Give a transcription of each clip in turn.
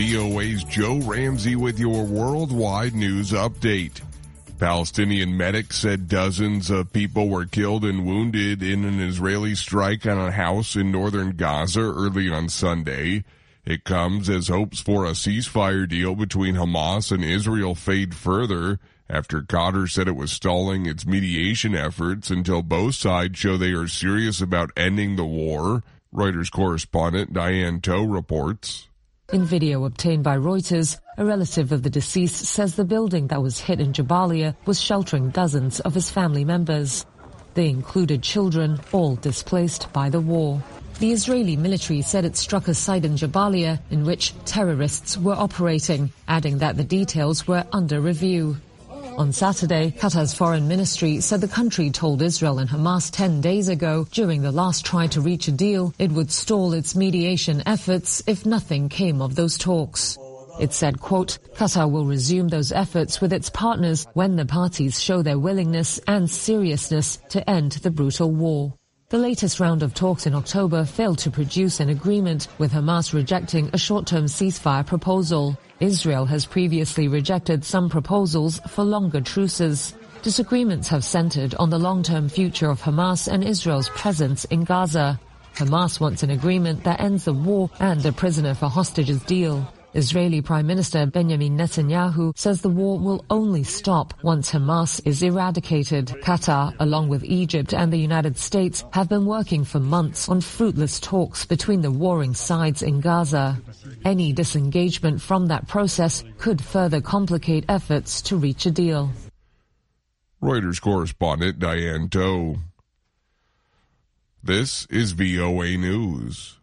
VOA's Joe Ramsey with your worldwide news update. Palestinian medics said dozens of people were killed and wounded in an Israeli strike on a house in northern Gaza early on Sunday. It comes as hopes for a ceasefire deal between Hamas and Israel fade further after Qatar said it was stalling its mediation efforts until both sides show they are serious about ending the war. Reuters correspondent Diane Toe reports. In video obtained by Reuters, a relative of the deceased says the building that was hit in Jabalia was sheltering dozens of his family members. They included children, all displaced by the war. The Israeli military said it struck a site in Jabalia in which terrorists were operating, adding that the details were under review. On Saturday, Qatar's foreign ministry said the country told Israel and Hamas 10 days ago, during the last try to reach a deal, it would stall its mediation efforts if nothing came of those talks. It said, quote, Qatar will resume those efforts with its partners when the parties show their willingness and seriousness to end the brutal war. The latest round of talks in October failed to produce an agreement, with Hamas rejecting a short-term ceasefire proposal. Israel has previously rejected some proposals for longer truces. Disagreements have centered on the long-term future of Hamas and Israel's presence in Gaza. Hamas wants an agreement that ends the war and a prisoner for hostages deal. Israeli Prime Minister Benjamin Netanyahu says the war will only stop once Hamas is eradicated. Qatar, along with Egypt and the United States, have been working for months on fruitless talks between the warring sides in Gaza. Any disengagement from that process could further complicate efforts to reach a deal. Reuters correspondent Diane Toe. This is VOA News.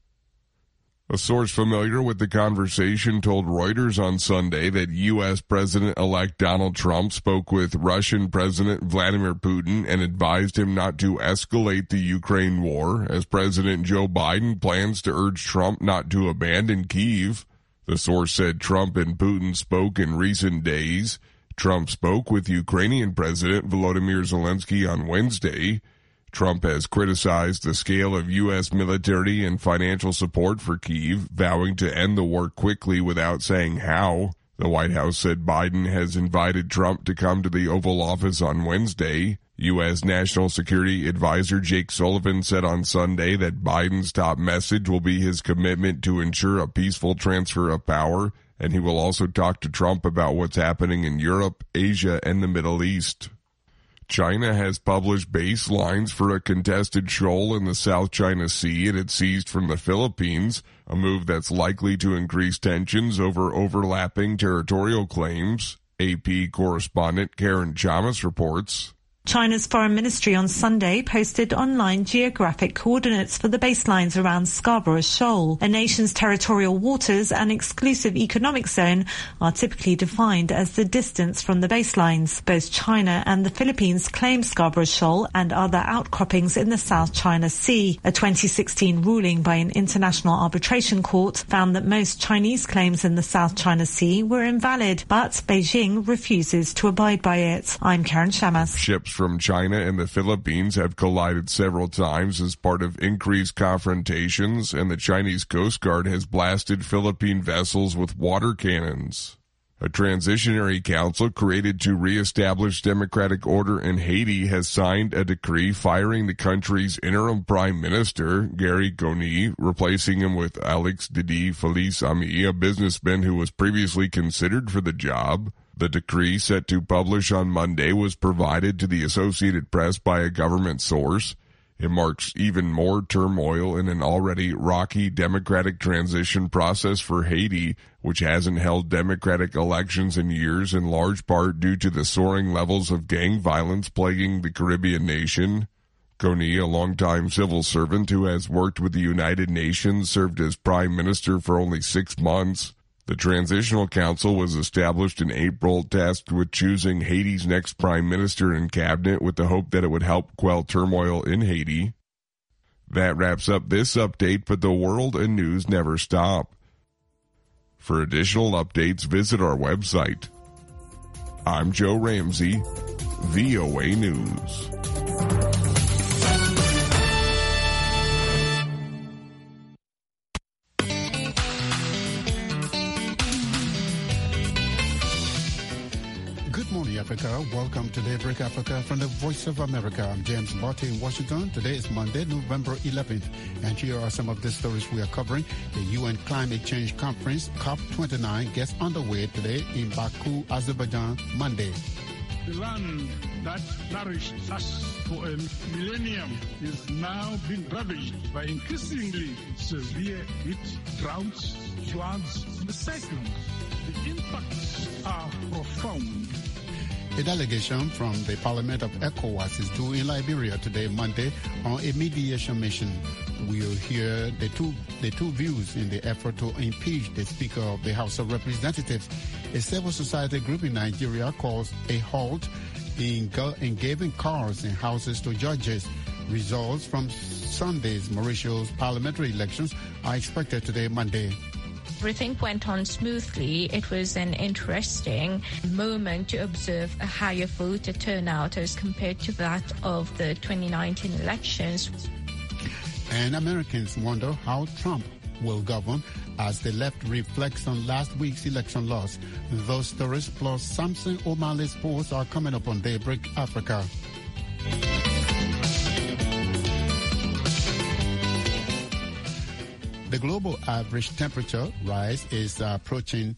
A source familiar with the conversation told Reuters on Sunday that U.S. President-elect Donald Trump spoke with Russian President Vladimir Putin and advised him not to escalate the Ukraine war, as President Joe Biden plans to urge Trump not to abandon Kyiv. The source said Trump and Putin spoke in recent days. Trump spoke with Ukrainian President Volodymyr Zelensky on Wednesday. Trump has criticized the scale of U.S. military and financial support for Kyiv, vowing to end the war quickly without saying how. The White House said Biden has invited Trump to come to the Oval Office on Wednesday. U.S. National Security Advisor Jake Sullivan said on Sunday that Biden's top message will be his commitment to ensure a peaceful transfer of power, and he will also talk to Trump about what's happening in Europe, Asia, and the Middle East. China has published baselines for a contested shoal in the South China Sea it had seized from the Philippines, a move that's likely to increase tensions over overlapping territorial claims. AP correspondent Karen Chamas reports. China's foreign ministry on Sunday posted online geographic coordinates for the baselines around Scarborough Shoal. A nation's territorial waters and exclusive economic zone are typically defined as the distance from the baselines. Both China and the Philippines claim Scarborough Shoal and other outcroppings in the South China Sea. A 2016 ruling by an international arbitration court found that most Chinese claims in the South China Sea were invalid, but Beijing refuses to abide by it. I'm Karen Chamas. Ships from China and the Philippines have collided several times as part of increased confrontations, and the Chinese Coast Guard has blasted Philippine vessels with water cannons. A transitionary council created to reestablish democratic order in Haiti has signed a decree firing the country's interim prime minister, Gary Conille, replacing him with Alex Didi Felice-Ami, a businessman who was previously considered for the job. The decree, set to publish on Monday, was provided to the Associated Press by a government source. It marks even more turmoil in an already rocky democratic transition process for Haiti, which hasn't held democratic elections in years, in large part due to the soaring levels of gang violence plaguing the Caribbean nation. Conille, a longtime civil servant who has worked with the United Nations, served as prime minister for only 6 months. The Transitional Council was established in April, tasked with choosing Haiti's next prime minister and cabinet with the hope that it would help quell turmoil in Haiti. That wraps up this update, but the world and news never stop. For additional updates, visit our website. I'm Joe Ramsey, VOA News. Africa. Welcome to Daybreak Africa from the Voice of America. I'm James Botte in Washington. Today is Monday, November 11th. And here are some of the stories we are covering. The UN Climate Change Conference, COP29, gets underway today in Baku, Azerbaijan, Monday. The land that nourished us for a millennium is now being ravaged by increasingly severe heat, droughts, floods, and cyclones. The impacts are profound. A delegation from the Parliament of ECOWAS is due in Liberia today, Monday, on a mediation mission. We'll hear the two views in the effort to impeach the Speaker of the House of Representatives. A civil society group in Nigeria calls a halt in giving cars and houses to judges. Results from Sunday's Mauritius parliamentary elections are expected today, Monday. Everything went on smoothly. It was an interesting moment to observe a higher voter turnout as compared to that of the 2019 elections. And Americans wonder how Trump will govern as the left reflects on last week's election loss. Those stories plus Samson O'Malley's posts are coming up on Daybreak Africa. The global average temperature rise is approaching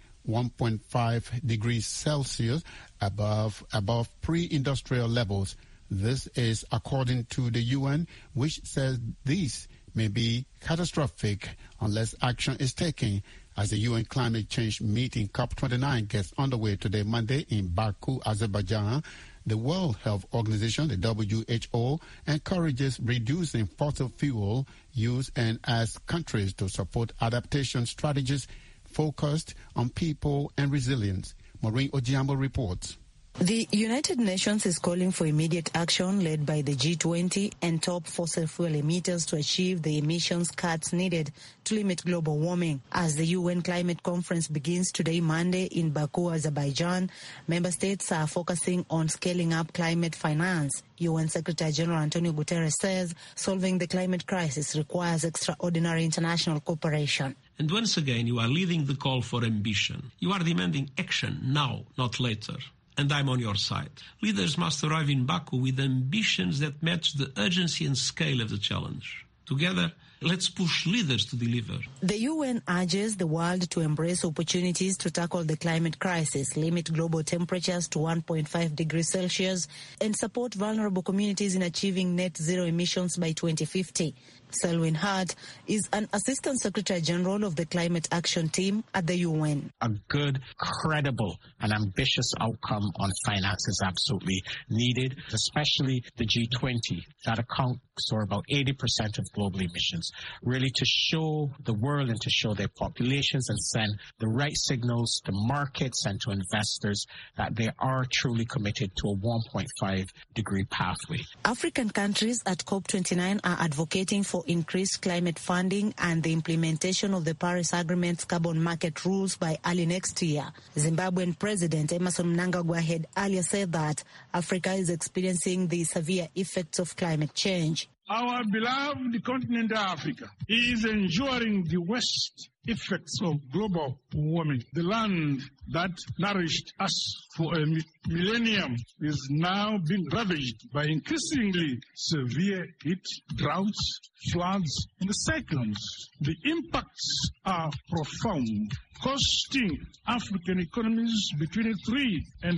1.5 degrees Celsius above pre-industrial levels. This is according to the UN, which says this may be catastrophic unless action is taken as the UN climate change meeting COP29 gets underway today, Monday, in Baku, Azerbaijan. The World Health Organization, the WHO, encourages reducing fossil fuel use and asks countries to support adaptation strategies focused on people and resilience. Maureen Ojiambo reports. The United Nations is calling for immediate action led by the G20 and top fossil fuel emitters to achieve the emissions cuts needed to limit global warming. As the UN Climate Conference begins today, Monday, in Baku, Azerbaijan, member states are focusing on scaling up climate finance. UN Secretary General Antonio Guterres says solving the climate crisis requires extraordinary international cooperation. And once again, you are leading the call for ambition. You are demanding action now, not later. And I'm on your side. Leaders must arrive in Baku with ambitions that match the urgency and scale of the challenge. Together, let's push leaders to deliver. The UN urges the world to embrace opportunities to tackle the climate crisis, limit global temperatures to 1.5 degrees Celsius, and support vulnerable communities in achieving net zero emissions by 2050. Selwyn Hart is an Assistant Secretary General of the Climate Action Team at the UN. A good, credible, and ambitious outcome on finance is absolutely needed, especially the G20 that accounts for about 80% of global emissions, really to show the world and to show their populations and send the right signals to markets and to investors that they are truly committed to a 1.5 degree pathway. African countries at COP29 are advocating for increased climate funding and the implementation of the Paris Agreement's carbon market rules by early next year. Zimbabwean President Emmerson Mnangagwa had earlier said that Africa is experiencing the severe effects of climate change. Our beloved continent Africa is enduring the worst effects of global warming. The land that nourished us for a millennium is now being ravaged by increasingly severe heat, droughts, floods, and cyclones. The impacts are profound, costing African economies between 3 and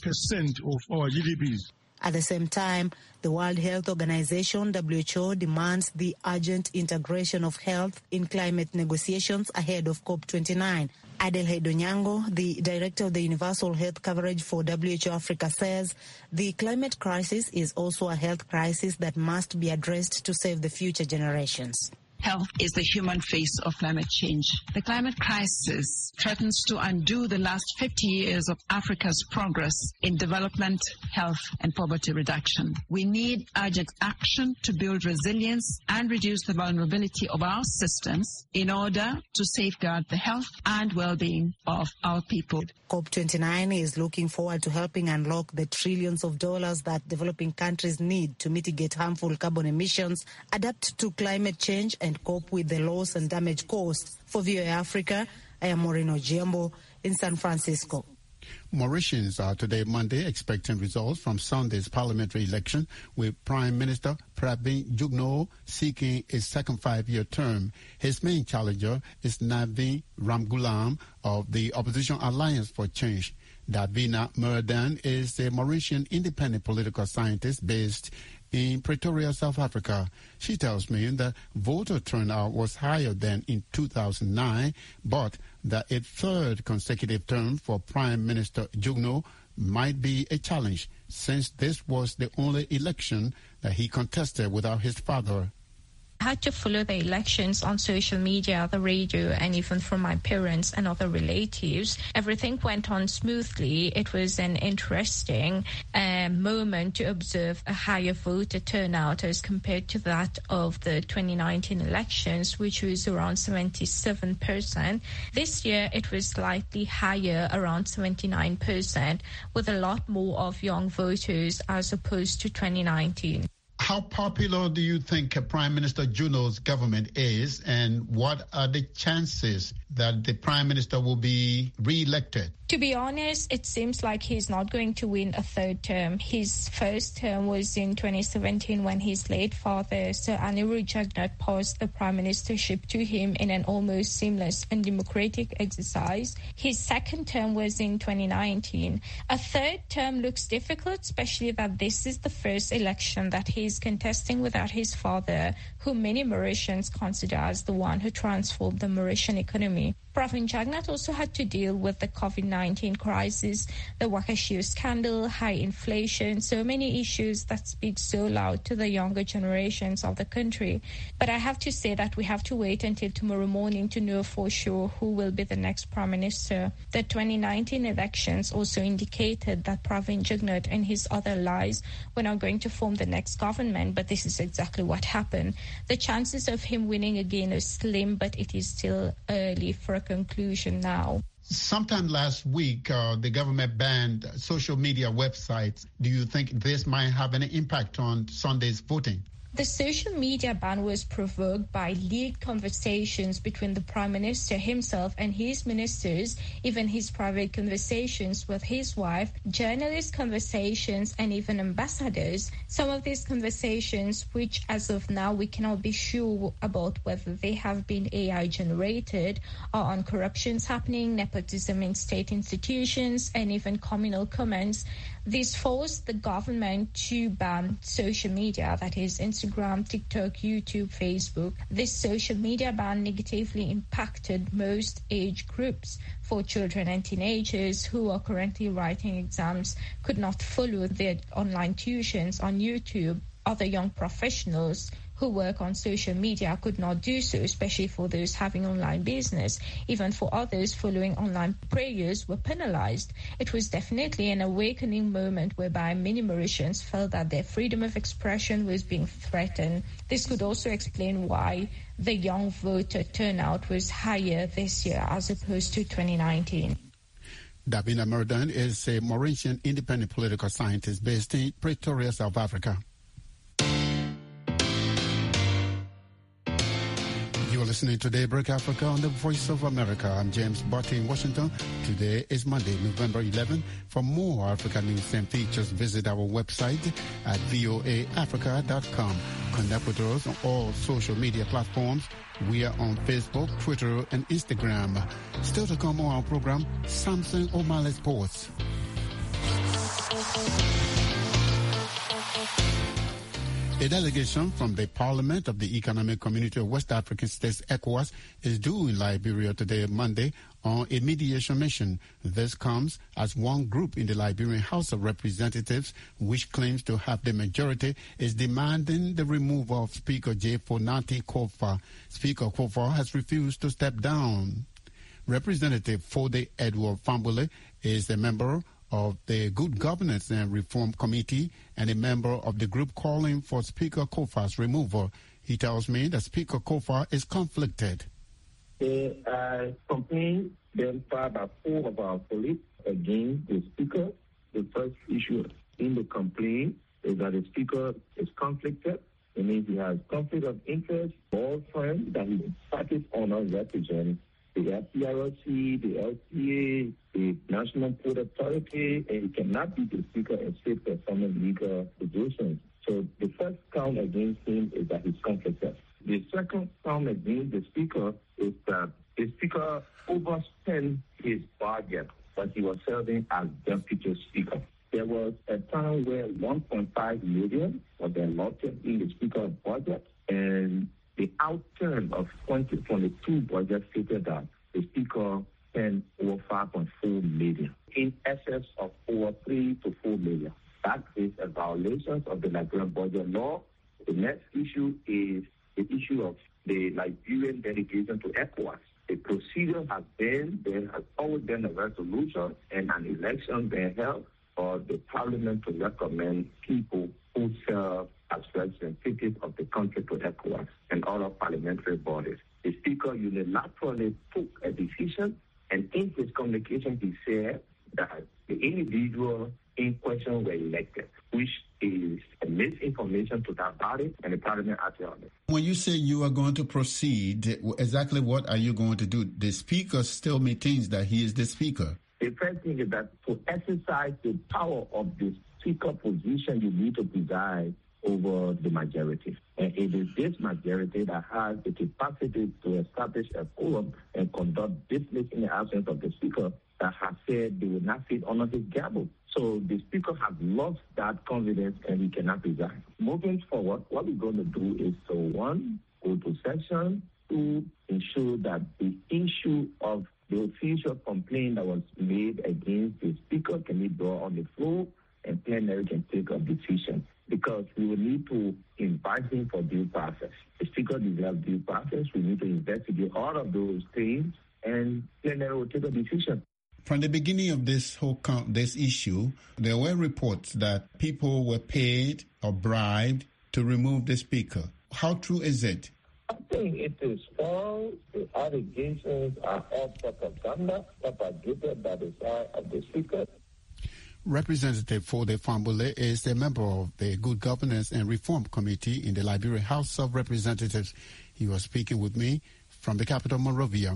5% of our GDPs. At the same time, the World Health Organization, WHO, demands the urgent integration of health in climate negotiations ahead of COP29. Adelheid Onyango, the director of the Universal Health Coverage for WHO Africa, says the climate crisis is also a health crisis that must be addressed to save the future generations. Health is the human face of climate change. The climate crisis threatens to undo the last 50 years of Africa's progress in development, health, and poverty reduction. We need urgent action to build resilience and reduce the vulnerability of our systems in order to safeguard the health and well-being of our people. COP29 is looking forward to helping unlock the trillions of dollars that developing countries need to mitigate harmful carbon emissions, adapt to climate change, and cope with the loss and damage caused. For VOA Africa, I am Maureen Ojiambo in San Francisco. Mauritians are today, Monday, expecting results from Sunday's parliamentary election, with Prime Minister Pravin Jugnauth seeking a second 5-year term. His main challenger is Navin Ramgoolam of the Opposition Alliance for Change. Davina Murdan is a Mauritian independent political scientist based in Pretoria, South Africa. She tells me that voter turnout was higher than in 2009, but that a third consecutive term for Prime Minister Jugnauth might be a challenge, since this was the only election that he contested without his father. I had to follow the elections on social media, the radio, and even from my parents and other relatives. Everything went on smoothly. It was an interesting moment to observe a higher voter turnout as compared to that of the 2019 elections, which was around 77%. This year, it was slightly higher, around 79%, with a lot more of young voters as opposed to 2019. How popular do you think Prime Minister Jugnauth's government is, and what are the chances that the Prime Minister will be re-elected? To be honest, it seems like he's not going to win a third term. His first term was in 2017 when his late father, Sir Anirudh Jugnauth, passed the prime ministership to him in an almost seamless and democratic exercise. His second term was in 2019. A third term looks difficult, especially that this is the first election that he's contesting without his father, who many Mauritians consider as the one who transformed the Mauritian economy. Pravin Jugnauth also had to deal with the COVID-19 crisis, the Wakashio scandal, high inflation, so many issues that speak so loud to the younger generations of the country. But I have to say that we have to wait until tomorrow morning to know for sure who will be the next Prime Minister. The 2019 elections also indicated that Pravin Jugnauth and his other allies were not going to form the next government, but this is exactly what happened. The chances of him winning again are slim, but it is still early for a conclusion now. Sometime last week, the government banned social media websites. Do you think this might have any impact on Sunday's voting? The social media ban was provoked by leaked conversations between the Prime Minister himself and his ministers, even his private conversations with his wife, journalist conversations, and even ambassadors. Some of these conversations, which as of now we cannot be sure about whether they have been AI generated, are on corruptions happening, nepotism in state institutions, and even communal comments. This forced the government to ban social media, that is Instagram, TikTok, YouTube, Facebook. This social media ban negatively impacted most age groups. For children and teenagers who are currently writing exams could not follow their online tuitions on YouTube. Other young professionals who work on social media could not do so, especially for those having online business. Even for others, following online prayers were penalized. It was definitely an awakening moment whereby many Mauritians felt that their freedom of expression was being threatened. This could also explain why the young voter turnout was higher this year as opposed to 2019. Davina Murdan is a Mauritian independent political scientist based in Pretoria, South Africa. You're listening to Daybreak Africa on the Voice of America. I'm James Barty in Washington. Today is Monday, November 11. For more African news and features, visit our website at voaafrica.com. Connect with us on all social media platforms. We are on Facebook, Twitter, and Instagram. Still to come on our program, Samson O'Malley Sports. A delegation from the Parliament of the Economic Community of West African States, ECOWAS, is due in Liberia today, Monday, on a mediation mission. This comes as one group in the Liberian House of Representatives, which claims to have the majority, is demanding the removal of Speaker J. Fonati Kofa. Speaker Kofa has refused to step down. Representative Fode Edward Fambule is a member of the Good Governance and Reform Committee and a member of the group calling for Speaker Kofa's removal. He tells me that Speaker Kofa is conflicted. There are complaints then filed by 4 of our colleagues against the Speaker. The first issue in the complaint is that the Speaker is conflicted. It means he has conflict of interest. All firms that his party's honor represents the FPROC, the LCA, the National Port Authority, and he cannot be the Speaker except performing legal positions. So the first count against him is that he's complicit. The second count against the Speaker is that the Speaker overspent his budget, but he was serving as Deputy Speaker. There was a time where 1.5 million was allotted in the Speaker's budget, and the outturn of 2022 budget stated that the Speaker spent over 5.4 million, in excess of over 3 to 4 million. That is a violation of the Liberian budget law. The next issue is the issue of the Liberian delegation to ECOWAS. The procedure has been, there has always been a resolution and an election being held for the parliament to recommend people who serve as representatives of the country to ECOWAS and other parliamentary bodies. The Speaker unilaterally took a decision, and in his communication he said that the individual in question were elected, which is a misinformation to that body, and the parliament acted on it. When you say you are going to proceed, exactly what are you going to do? The Speaker still maintains that he is the Speaker. The first thing is that to exercise the power of the Speaker position, you need to preside over the majority. And it is this majority that has the capacity to establish a quorum and conduct business in the absence of the Speaker that has said they will not sit under his gavel. So the Speaker has lost that confidence and he cannot resign. Moving forward, what we're going to do is to, one, go to session, two, ensure that the issue of the official complaint that was made against the Speaker can be brought on the floor and plenary can take a decision, because we will need to invite him for due process. The Speaker deserves due process. We need to investigate all of those things and plenary will take a decision. From the beginning of this issue, there were reports that people were paid or bribed to remove the Speaker. How true is it? I think it is false. The allegations are all propaganda propagated by the side of the Speaker. Representative Fode Fambule is a member of the Good Governance and Reform Committee in the Liberian House of Representatives. He was speaking with me from the capital, Monrovia.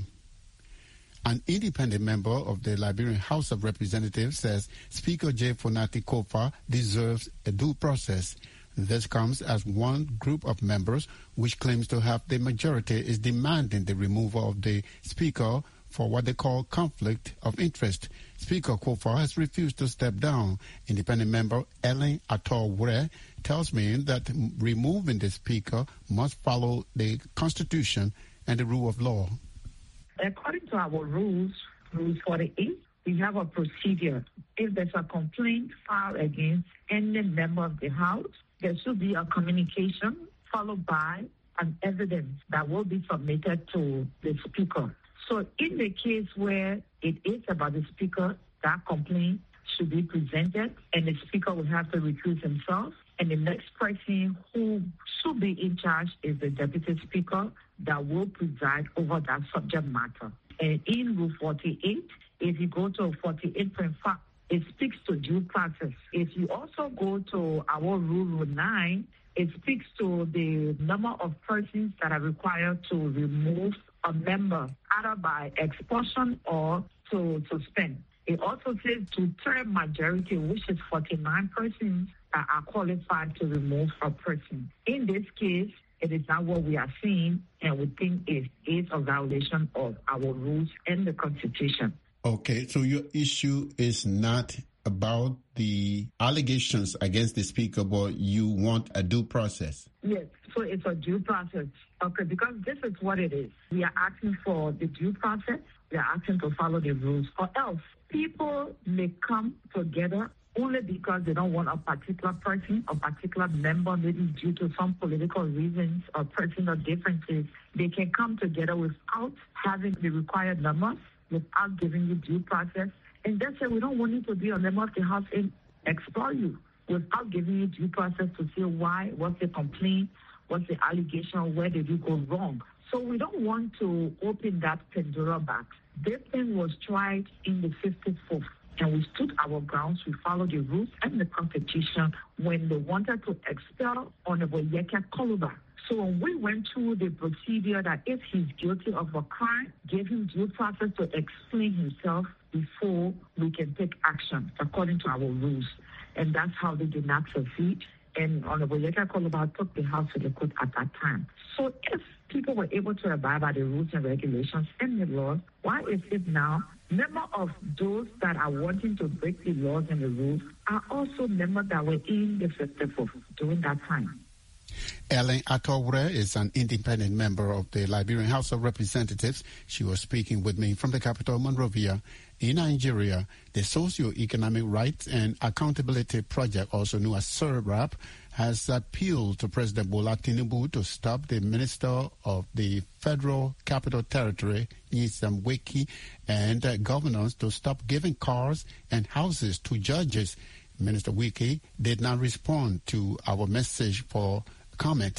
An independent member of the Liberian House of Representatives says Speaker J. Fonati Kofa deserves a due process. This comes as one group of members, which claims to have the majority, is demanding the removal of the Speaker for what they call conflict of interest. Speaker Kofa has refused to step down. Independent member Ellen Atowure tells me that removing the Speaker must follow the Constitution and the rule of law. According to our rules, Rule 48, we have a procedure. If there's a complaint filed against any member of the House, there should be a communication followed by an evidence that will be submitted to the Speaker. So in the case where it is about the Speaker, that complaint should be presented and the Speaker will have to recuse himself. And the next person who should be in charge is the Deputy Speaker that will preside over that subject matter. And in Rule 48, if you go to 48.5, it speaks to due process. If you also go to our Rule 9, it speaks to the number of persons that are required to remove a member, either by expulsion or to suspend. It also says two-thirds majority, which is 49 persons that are qualified to remove a person. In this case, it is not what we are seeing, and we think it is a violation of our rules and the Constitution. Okay, so your issue is not about the allegations against the Speaker, but you want a due process. Yes, so it's a due process. Okay, because this is what it is. We are asking for the due process. We are asking to follow the rules, or else people may come together only because they don't want a particular person, a particular member, maybe due to some political reasons or personal differences. They can come together without having the required numbers, without giving you due process, and then say, we don't want you to be a member of the House and expel you without giving you due process to say why, what's the complaint, what's the allegation, where did you go wrong. So we don't want to open that Pandora box. This thing was tried in the 54th. And we stood our grounds. We followed the rules and the Constitution when they wanted to expel Honorable Yeka Koluba. So when we went through the procedure that if he's guilty of a crime, give him due process to explain himself before we can take action according to our rules. And that's how they did not succeed. And Honorable Yeka Koluba took the House to the court at that time. So if people were able to abide by the rules and regulations and the laws, why is it now members of those that are wanting to break the laws and the rules are also members that were in the festival during that time? Ellen Atowre is an independent member of the Liberian House of Representatives. She was speaking with me from the capital, Monrovia. In Nigeria, the Socio-Economic Rights and Accountability Project, also known as SERRAP, has appealed to President Bola Tinubu to stop the Minister of the Federal Capital Territory, Nyesom Wike, and governors to stop giving cars and houses to judges. Minister Wike did not respond to our message for comment.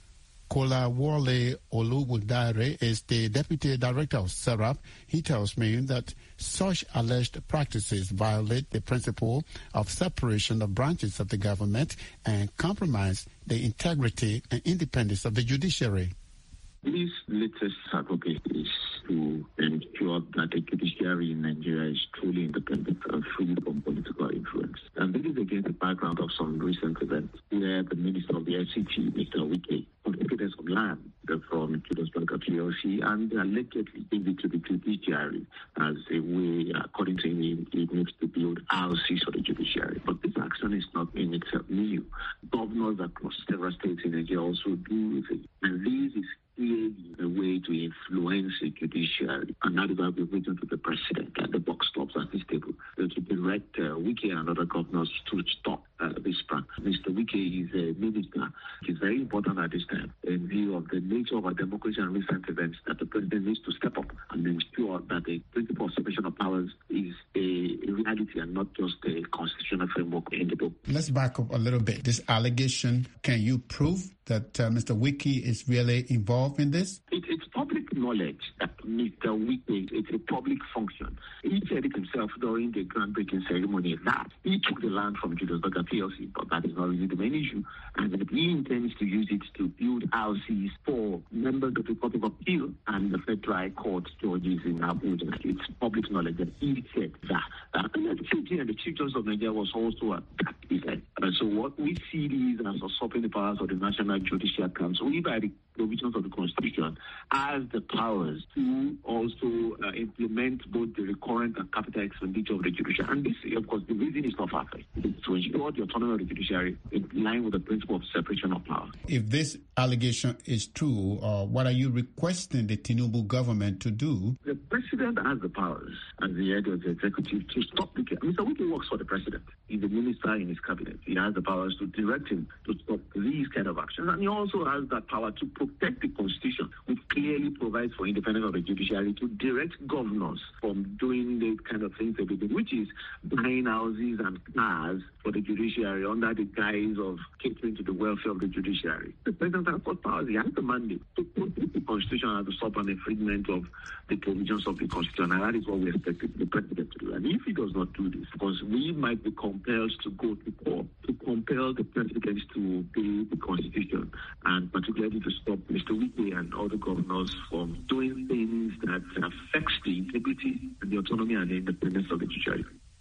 Kolawole Oluwadare is the Deputy Director of SERRAP. He tells me that such alleged practices violate the principle of separation of branches of the government and compromise the integrity and independence of the judiciary. This latest advocacy is to ensure that the judiciary in Nigeria is truly independent and free from political influence. And this is against the background of some recent events where the Minister of the SCT, Mr. Wike, evidence of land from Julius Berger PLC and allegedly gave it to the judiciary as a way, according to him, it needs to build houses for the judiciary. But this action is not in itself new. Governors across several states in Nigeria also do it. And this is clearly a way to influence the judiciary. And that is why we've written to the president at the box stops at this table to direct Wike and other governors to stop this practice. Mr. Wike is a minister. It is very important at this time in view of the nature of our democracy and recent events that the president needs to step up and ensure that the principle of separation of powers is a reality and not just a constitutional framework in the book. Let's back up a little bit. This allegation, can you prove that Mr. Wike is really involved in this? It's public knowledge that Mr. Wike, it's a public function. He said it himself during the groundbreaking ceremony that he took the land from Julius Berger PLC, but that is not really the main issue. And that he intends to use it to build houses for members of the Court of Appeal and the Federal Court judges in Abuja. It's public knowledge that he said that. And the Chief Justice of Nigeria was also at that event. And so what we see is as usurping the powers of the National Judicial Council, we by the provisions of the Constitution, has the powers to also implement both the recurrent and capital expenditure of the judiciary. And this, of course, the reason is not far-fetched. It's to ensure the autonomy of the judiciary in line with the principle of separation of power. If this allegation is true, what are you requesting the Tinubu government to do? The president has the powers as the head of the executive to stop the case. Mr. Wike works for the president. He's the minister in his cabinet. He has the powers to direct him to stop these kind of actions. And he also has that power to protect the Constitution, which clearly provides for independence of the judiciary to direct governors from doing the kind of things they do, which is buying houses and cars for the judiciary under the guise of catering to the welfare of the judiciary. The president has got powers. He has the mandate to protect the Constitution and to stop an infringement of the provisions of the Constitution. And that is what we expect the president to do. And if he does not do this, because we might be compelled to go to court to compel the president to obey the Constitution, and particularly to stop Mr. Wike and other governors from doing things that affects the integrity and the autonomy and the independence of the judiciary.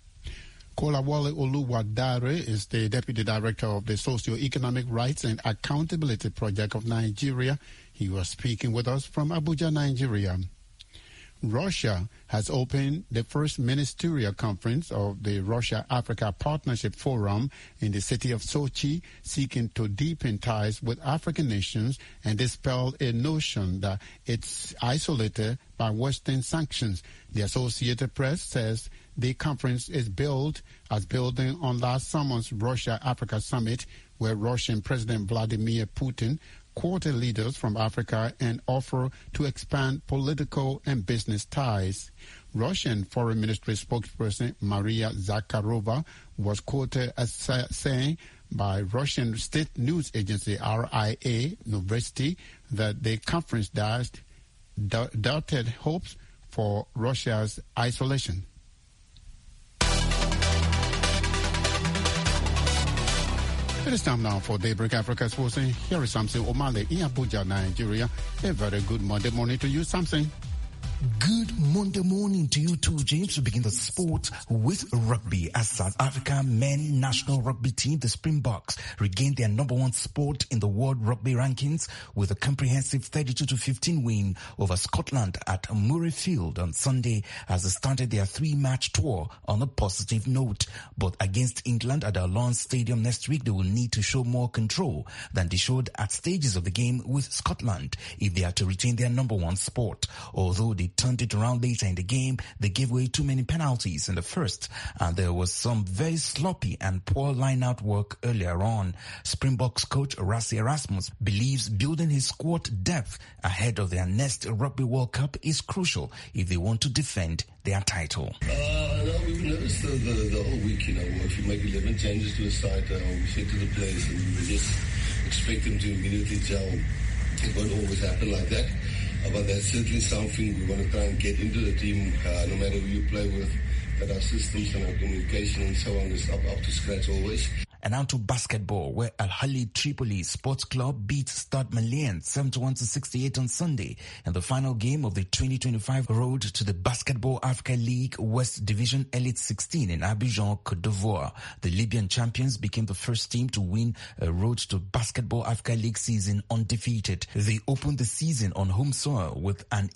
Kolawole Oluwadare is the Deputy Director of the Socio-Economic Rights and Accountability Project of Nigeria. He was speaking with us from Abuja, Nigeria. Russia has opened the first ministerial conference of the Russia-Africa Partnership Forum in the city of Sochi, seeking to deepen ties with African nations and dispel a notion that it's isolated by Western sanctions. The Associated Press says the conference is building on last summer's Russia-Africa Summit, where Russian President Vladimir Putin courted leaders from Africa and offer to expand political and business ties. Russian Foreign Ministry spokesperson Maria Zakharova was quoted as saying by Russian state news agency RIA Novosti that the conference doubted hopes for Russia's isolation. It is time now for Daybreak Africa Sports. Here is Samson Omale in Abuja, Nigeria. A very good Monday morning to you, Samson. Good Monday morning to you too, James. We begin the sport with rugby as South Africa men national rugby team, the Springboks, regained their number one spot in the world rugby rankings with a comprehensive 32-15 win over Scotland at Murrayfield on Sunday as they started their 3-match tour on a positive note. But against England at the Lawrence Stadium next week, they will need to show more control than they showed at stages of the game with Scotland if they are to retain their number one spot. Although they turned it around later in the game, they gave away too many penalties in the first, and there was some very sloppy and poor line-out work earlier on. Springboks coach Rassie Erasmus believes building his squad depth ahead of their next Rugby World Cup is crucial if they want to defend their title. No, we've noticed the whole week, if you make 11 changes to a side, we said to the players and we just expect them to immediately gel. It won't always happen like that. But that's certainly something we want to try and get into the team, no matter who you play with, that our systems and our communication and so on is up to scratch always. And now to basketball, where Al Ahly Tripoli Sports Club beat Stade Malien 71-68 on Sunday in the final game of the 2025 Road to the Basketball Africa League West Division Elite 16 in Abidjan, Côte d'Ivoire. The Libyan champions became the first team to win a Road to Basketball Africa League season undefeated. They opened the season on home soil with an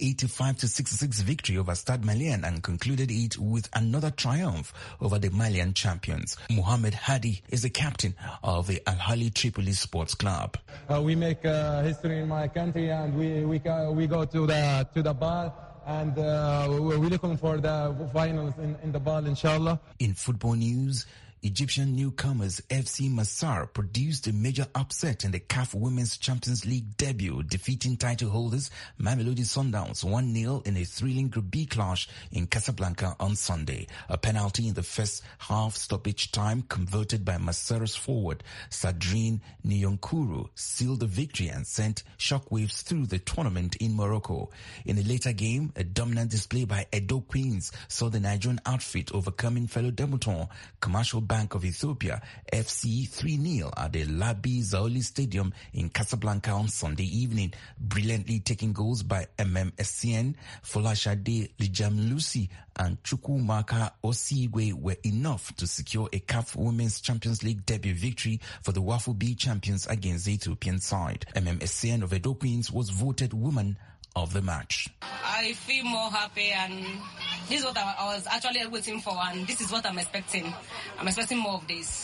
85-66 victory over Stade Malien and concluded it with another triumph over the Malian champions. Mohamed Hadi is the captain of the Al Ahly Tripoli Sports Club. We make history in my country, and we go to the ball, and we're looking for the finals in the ball, inshallah. In football news, Egyptian newcomers FC Massar produced a major upset in the CAF Women's Champions League debut, defeating title holders Mamelodi Sundowns 1-0 in a thrilling Group B clash in Casablanca on Sunday. A penalty in the first half stoppage time converted by Massar's forward Sadrine Niyonkuru sealed the victory and sent shockwaves through the tournament in Morocco. In a later game, a dominant display by Edo Queens saw the Nigerian outfit overcoming fellow debutant Commercial Bank of Ethiopia FC 3-0 at the Labi Zaoli Stadium in Casablanca on Sunday evening. Brilliantly taking goals by MMSCN, Folashade Lijamlusi and Chukwumaka Osigwe were enough to secure a CAF Women's Champions League debut victory for the Wafu B champions against the Ethiopian side. MMSCN of Edo Queens was voted Woman of the Match. I feel more happy, and this is what I was actually waiting for, and this is what I'm expecting. I'm expecting more of this.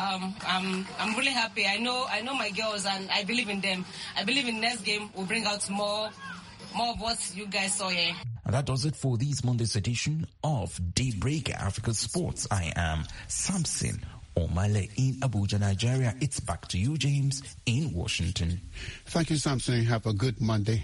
I'm really happy. I know my girls, and I believe in them. I believe in next game we'll bring out more of what you guys saw here. And that does it for this Monday's edition of Daybreak Africa Sports. I am Samson Omale in Abuja, Nigeria. It's back to you, James, in Washington. Thank you, Samson. Have a good Monday.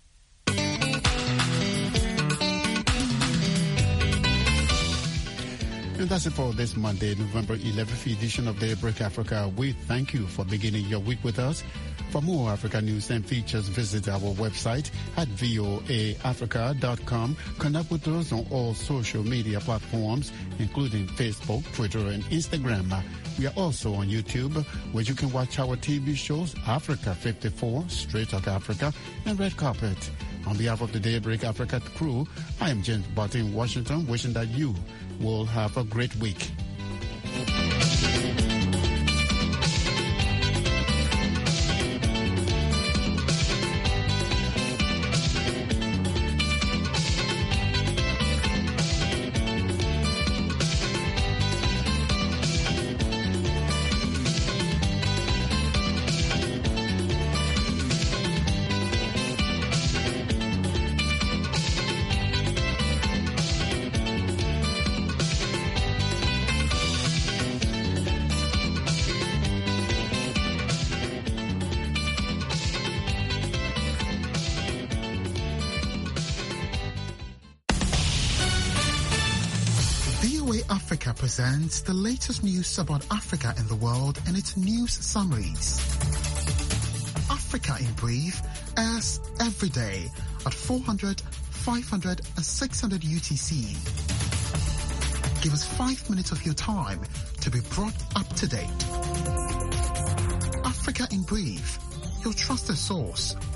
And that's it for this Monday, November 11th edition of Daybreak Africa. We thank you for beginning your week with us. For more Africa news and features, visit our website at voaafrica.com. Connect with us on all social media platforms, including Facebook, Twitter, and Instagram. We are also on YouTube, where you can watch our TV shows, Africa 54, Straight Talk Africa, and Red Carpet. On behalf of the Daybreak Africa crew, I am James Barton in Washington, wishing that you will have a great week. Africa presents the latest news about Africa and the world and its news summaries. Africa in Brief airs every day at 400, 500 and 600 UTC. Give us 5 minutes of your time to be brought up to date. Africa in Brief, your trusted source